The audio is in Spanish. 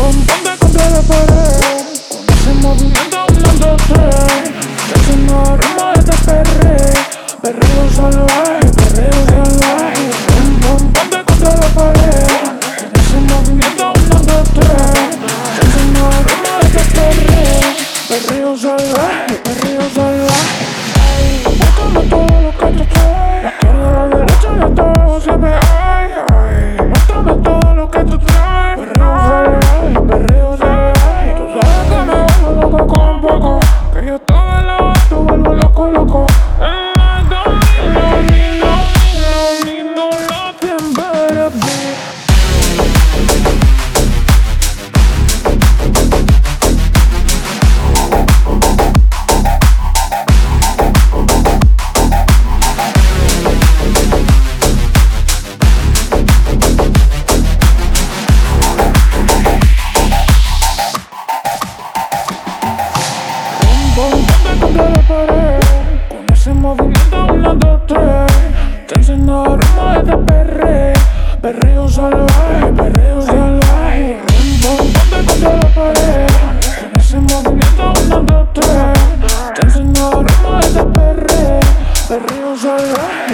ponte contra la pared. Con ese movimiento, 1, 2, 3. Te enciendo el ritmo de este perreo salvaje, perreo salvaje. Ponte contra la pared. Con ese movimiento, 1, 2, 3. Te enciendo el ritmo de este perreo salvaje, perreo salvaje. Búscame todo lo que te trae. La izquierda, la derecha, y hasta abajo siempre hay. Muéstrame todo lo que tú traes. Perreo salvaje, perreo salvaje. Tú sabes que me vuelvo loco con poco. Que yo todo el lado, tú vuelvo loco, loco. And I don't need no nothing but a beat. Ponte contra la pared. Con ese movimiento, 1, 2, 3. Te enciendo el ritmo de este perreo salvaje, perreo salvaje. Ponte contra la pared. Con ese movimiento, 1, 2, 3. Te enciendo el ritmo de este perreo salvaje.